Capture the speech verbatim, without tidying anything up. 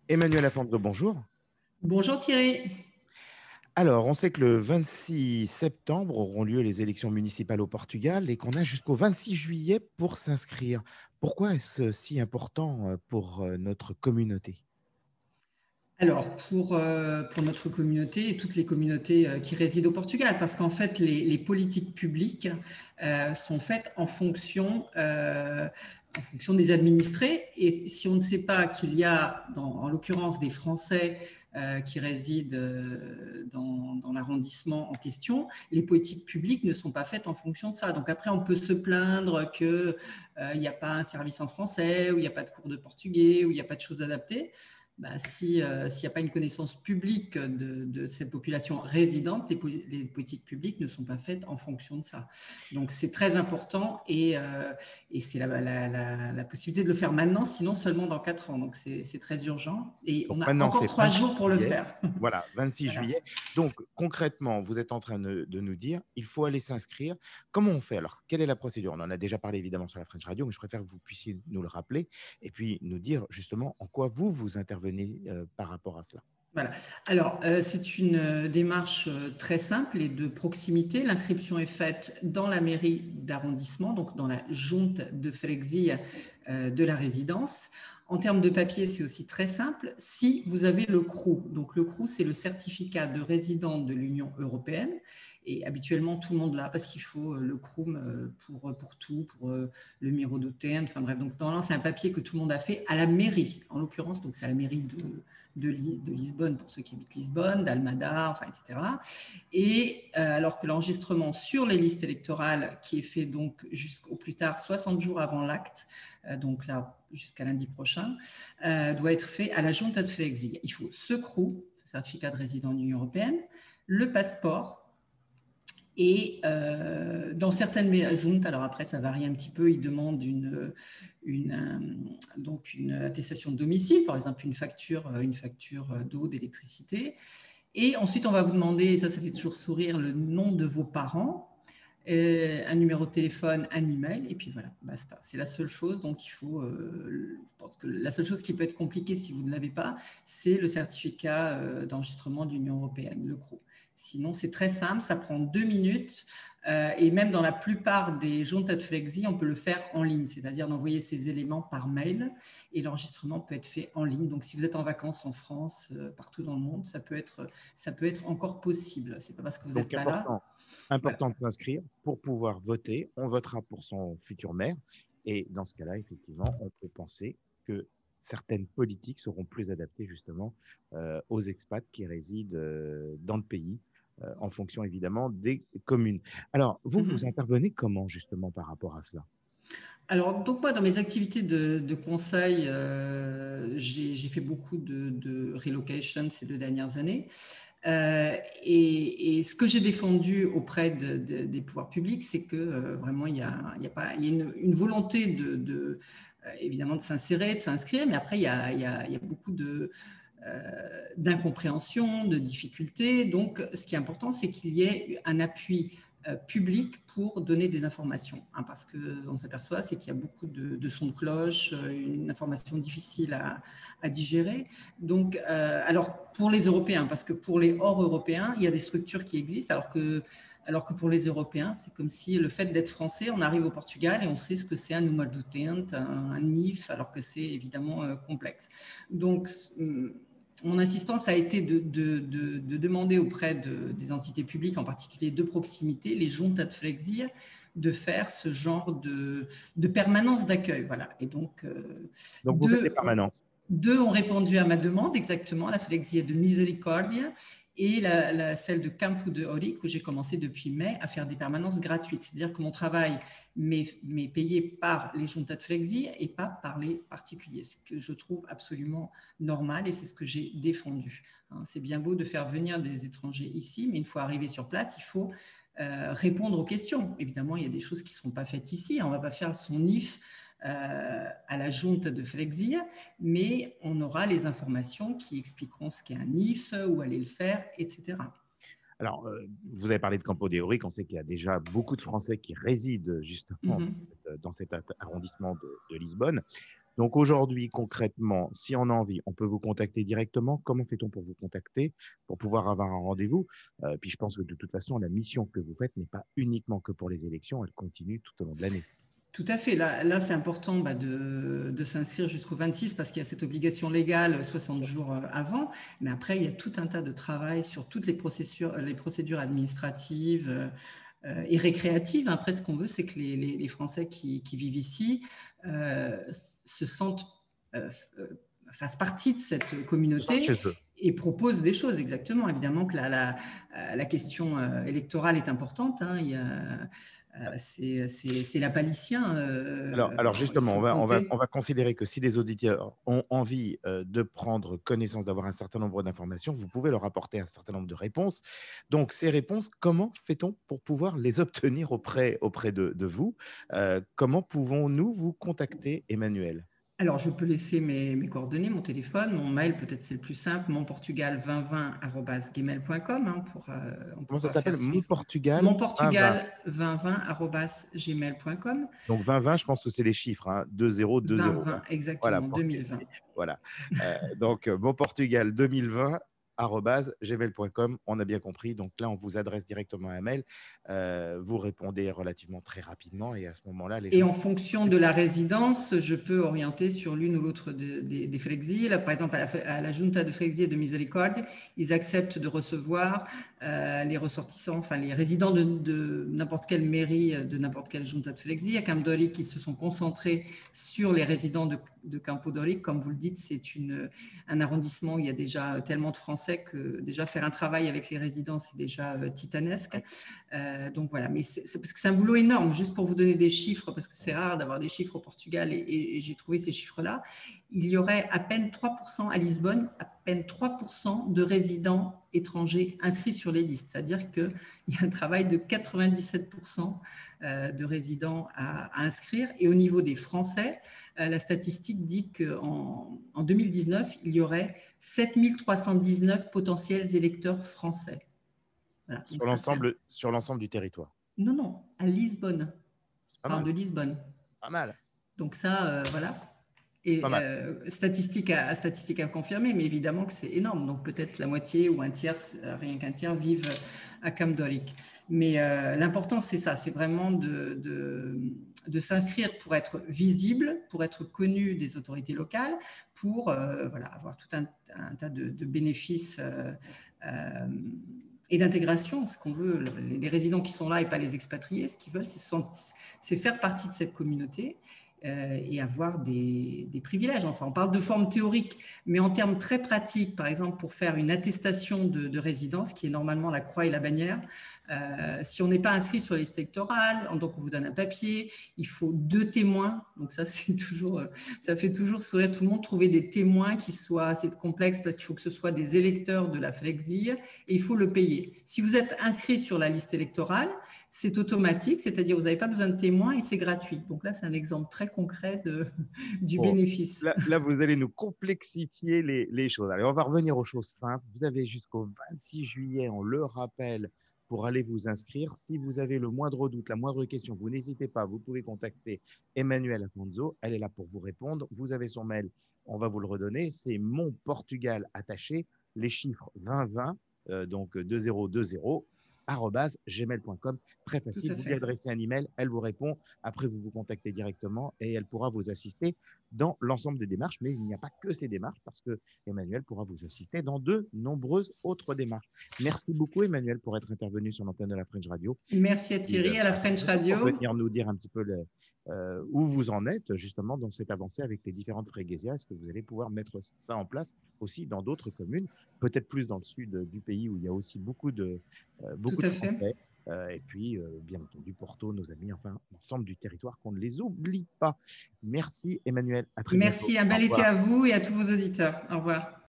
Emmanuel Afonso, bonjour. Bonjour Thierry. Alors, on sait que le vingt-six septembre auront lieu les élections municipales au Portugal et qu'on a jusqu'au vingt-six juillet pour s'inscrire. Pourquoi est-ce si important euh, pour euh, notre communauté? Alors, pour, euh, pour notre communauté et toutes les communautés euh, qui résident au Portugal, parce qu'en fait, les, les politiques publiques euh, sont faites en fonction, euh, en fonction des administrés. Et si on ne sait pas qu'il y a, dans, en l'occurrence, des Français euh, qui résident euh, dans, dans l'arrondissement en question, les politiques publiques ne sont pas faites en fonction de ça. Donc après, on peut se plaindre qu'il euh, n'y a pas un service en français, ou il n'y a pas de cours de portugais, ou il n'y a pas de choses adaptées. Bah, si, euh, s'il n'y a pas une connaissance publique de, de cette population résidente, les, les, politiques publiques ne sont pas faites en fonction de ça. Donc c'est très important et, euh, et c'est la, la, la, la possibilité de le faire maintenant, sinon seulement dans quatre ans. Donc c'est très urgent et Donc on a maintenant, encore c'est trois vingt-six jours pour le juillet. faire. Voilà, vingt-six Voilà. juillet. Donc concrètement, vous êtes en train de, de nous dire, il faut aller s'inscrire. Comment on fait alors? Quelle est la procédure? On en a déjà parlé évidemment sur la French Radio, mais je préfère que vous puissiez nous le rappeler et puis nous dire justement en quoi vous, vous intervenez euh, par rapport à cela. Voilà. Alors, euh, c'est une démarche très simple et de proximité. L'inscription est faite dans la mairie d'arrondissement, donc dans la junte de freguesia euh, de la résidence. En termes de papier, c'est aussi très simple. Si vous avez le C R U, donc le C R U, c'est le certificat de résident de l'Union européenne. Et habituellement, tout le monde l'a parce qu'il faut le C R U pour, pour tout, pour le Miro d'Uten. Enfin bref, donc normalement, c'est un papier que tout le monde a fait à la mairie, en l'occurrence. Donc, c'est à la mairie de, de, de Lisbonne pour ceux qui habitent Lisbonne, d'Almada, enfin, et cetera. Et euh, alors que l'enregistrement sur les listes électorales, qui est fait donc jusqu'au plus tard soixante jours avant l'acte, euh, donc là, jusqu'à lundi prochain, euh, doit être fait à la Junta de Freguesia. Il faut ce C R U, ce certificat de résident de l'Union européenne, le passeport. Et euh, dans certaines juntes, alors après ça varie un petit peu, ils demandent une, une, euh, donc une attestation de domicile, par exemple une facture, une facture d'eau, d'électricité. Et ensuite on va vous demander, et ça ça fait toujours sourire, le nom de vos parents, euh, un numéro de téléphone, un email, et puis voilà, basta. C'est la seule chose, donc il faut, euh, je pense que la seule chose qui peut être compliquée si vous ne l'avez pas, c'est le certificat euh, d'enregistrement de l'Union européenne, le C R U. Sinon, c'est très simple, ça prend deux minutes, euh, et même dans la plupart des juntas de flexi, on peut le faire en ligne, c'est-à-dire d'envoyer ces éléments par mail, et l'enregistrement peut être fait en ligne. Donc, si vous êtes en vacances en France, euh, partout dans le monde, ça peut être, ça peut être encore possible. C'est pas parce que vous n'êtes Donc, pas là. important, Voilà. important de s'inscrire pour pouvoir voter. On votera pour son futur maire. Et dans ce cas-là, effectivement, on peut penser que certaines politiques seront plus adaptées justement euh, aux expats qui résident euh, dans le pays, euh, en fonction évidemment des communes. Alors, vous, vous Mm-hmm. intervenez comment justement par rapport à cela? Alors, donc moi, dans mes activités de, de conseil, euh, j'ai fait beaucoup de, de relocation ces deux dernières années. Euh, et, et ce que j'ai défendu auprès de, de, des pouvoirs publics, c'est que euh, vraiment, il y a, il y a, pas, il y a une, une volonté de, de euh, évidemment de s'insérer, de s'inscrire, mais après, il y a, il y a, il y a beaucoup de euh, d'incompréhension, de difficultés. Donc, ce qui est important, c'est qu'il y ait un appui euh, public pour donner des informations. Hein, parce qu'on s'aperçoit, c'est qu'il y a beaucoup de, de sons de cloche, une information difficile à, à digérer. Donc, euh, alors, pour les Européens, parce que pour les hors européens, il y a des structures qui existent, alors que alors que pour les Européens, c'est comme si le fait d'être français, on arrive au Portugal et on sait ce que c'est un numéro d'utente, un, un N I F, alors que c'est évidemment euh, complexe. Donc, mon insistance a été de, de, de, de demander auprès de, des entités publiques, en particulier de proximité, les juntas de flexir, de faire ce genre de, de permanence d'accueil. Voilà. Et donc, euh, Donc, vous faites des deux, ont, permanences. deux ont répondu à ma demande, exactement, la flexia de Misericordia et la, la, celle de Campo de Oric, où j'ai commencé depuis mai à faire des permanences gratuites. C'est-à-dire que mon travail m'est payé par les juntas de flexi et pas par les particuliers, ce que je trouve absolument normal et c'est ce que j'ai défendu. Hein, c'est bien beau de faire venir des étrangers ici, mais une fois arrivé sur place, il faut euh, répondre aux questions. Évidemment, il y a des choses qui ne seront pas faites ici. On ne va pas faire son N I F euh, à la junte de Flexia, mais on aura les informations qui expliqueront ce qu'est un N I F, où aller le faire, et cetera. Alors, euh, vous avez parlé de Campo de Ourique. On sait qu'il y a déjà beaucoup de Français qui résident justement Mm-hmm. dans cet arrondissement de, de Lisbonne. Donc aujourd'hui, concrètement, si on a envie, on peut vous contacter directement. Comment fait-on pour vous contacter, pour pouvoir avoir un rendez-vous? Euh, Puis je pense que de toute façon, la mission que vous faites n'est pas uniquement que pour les élections, elle continue tout au long de l'année. Tout à fait. Là, là c'est important bah, de, de s'inscrire jusqu'au vingt-six parce qu'il y a cette obligation légale soixante jours avant. Mais après, il y a tout un tas de travail sur toutes les procédures, les procédures administratives euh, et récréatives. Après, ce qu'on veut, c'est que les, les, les Français qui, qui, vivent ici euh, se sentent, euh, fassent partie de cette communauté et proposent des choses. Exactement. Évidemment que la, la, la question électorale est importante. Hein. Il y a c'est la palicien. Euh, alors, alors justement, on va, on, va, on va considérer que si les auditeurs ont envie euh, de prendre connaissance, d'avoir un certain nombre d'informations, vous pouvez leur apporter un certain nombre de réponses. Donc, ces réponses, comment fait-on pour pouvoir les obtenir auprès, auprès de, de vous? euh, Comment pouvons-nous vous contacter, Emmanuel? Alors, je peux laisser mes, mes coordonnées, mon téléphone, mon mail, peut-être c'est le plus simple, monportugal vingt vingt arobase gmail point com. Hein, pour, euh, Comment ça s'appelle? Monportugal monportugal vingt vingt arobase gmail point com. Donc, vingt vingt, je pense que c'est les chiffres, hein, deux zéro deux zéro. vingt vingt, exactement, voilà, deux mille vingt. Voilà. Euh, donc, monportugal deux mille vingt arobase gmail point com, on a bien compris. Donc là, on vous adresse directement un mail. Euh, vous répondez relativement très rapidement et à ce moment-là, les Et gens... en fonction de la résidence, je peux orienter sur l'une ou l'autre de, de, des Frexi. Par exemple, à la, à la Junta de Frexi et de Miséricorde, ils acceptent de recevoir euh, les ressortissants, enfin les résidents de, de n'importe quelle mairie, de n'importe quelle Junta de Frexi. À Campdoric, qui se sont concentrés sur les résidents de, de Campo Doric. Comme vous le dites, c'est un arrondissement où il y a déjà tellement de Français que déjà faire un travail avec les résidents, c'est déjà euh, titanesque. Euh, donc voilà, mais c'est parce que c'est un boulot énorme. Juste pour vous donner des chiffres, parce que c'est rare d'avoir des chiffres au Portugal et, et, et j'ai trouvé ces chiffres-là, il y aurait à peine trois pour cent à Lisbonne, à peine trois pour cent de résidents étrangers inscrits sur les listes. C'est-à-dire qu'il y a un travail de quatre-vingt-dix-sept pour cent de résidents à, à inscrire. Et au niveau des Français, la statistique dit qu'en en deux mille dix-neuf, il y aurait sept mille trois cent dix-neuf potentiels électeurs français. Voilà, sur l'ensemble sur l'ensemble du territoire. Non, non, à Lisbonne. Je parle de Lisbonne. Pas mal. Donc ça, euh, voilà. Et euh, statistique à, statistique à confirmer, mais évidemment que c'est énorme. Donc peut-être la moitié ou un tiers, rien qu'un tiers, vivent à Campdoric. Mais euh, l'important, c'est ça, c'est vraiment de, de, de s'inscrire pour être visible, pour être connu des autorités locales, pour euh, voilà, avoir tout un, un tas de, de bénéfices euh, euh, et d'intégration. Ce qu'on veut, les résidents qui sont là et pas les expatriés, ce qu'ils veulent, c'est faire partie de cette communauté et avoir des, des privilèges. Enfin, on parle de forme théorique, mais en termes très pratiques, par exemple, pour faire une attestation de, de résidence, qui est normalement la croix et la bannière, euh, si on n'est pas inscrit sur la liste électorale, donc on vous donne un papier, il faut deux témoins. Donc ça, c'est toujours, ça fait toujours sourire tout le monde, trouver des témoins qui soient assez complexes parce qu'il faut que ce soit des électeurs de la Frexi et il faut le payer. Si vous êtes inscrit sur la liste électorale, c'est automatique, c'est-à-dire vous n'avez pas besoin de témoins et c'est gratuit. Donc là, c'est un exemple très concret de, du bon, bénéfice. Là, là, vous allez nous complexifier les, les choses. Allez, on va revenir aux choses simples. Vous avez jusqu'au vingt-six juillet, on le rappelle, pour aller vous inscrire. Si vous avez le moindre doute, la moindre question, vous n'hésitez pas, vous pouvez contacter Emmanuel Afonso. Elle est là pour vous répondre. Vous avez son mail, on va vous le redonner. C'est mon Portugal attaché, les chiffres vingt vingt, euh, donc deux zéro deux zéro. arobase gmail point com, très facile, vous lui adressez un email, elle vous répond, après vous vous contactez directement et elle pourra vous assister dans l'ensemble des démarches, mais il n'y a pas que ces démarches parce que Emmanuel pourra vous assister dans de nombreuses autres démarches. Merci beaucoup Emmanuel pour être intervenu sur l'antenne de la French Radio. Merci à Thierry, et, euh, à la French Radio. Pour venir nous dire un petit peu le, euh, où vous en êtes justement dans cette avancée avec les différentes fréguesias. Est-ce que vous allez pouvoir mettre ça en place aussi dans d'autres communes, peut-être plus dans le sud du pays où il y a aussi beaucoup de, euh, beaucoup Tout à de fait. Français. Euh, et puis, euh, bien entendu, Porto, nos amis, enfin, l'ensemble du territoire, qu'on ne les oublie pas. Merci Emmanuel. À très Merci, bientôt. un bel été à vous et à tous vos auditeurs. Au revoir.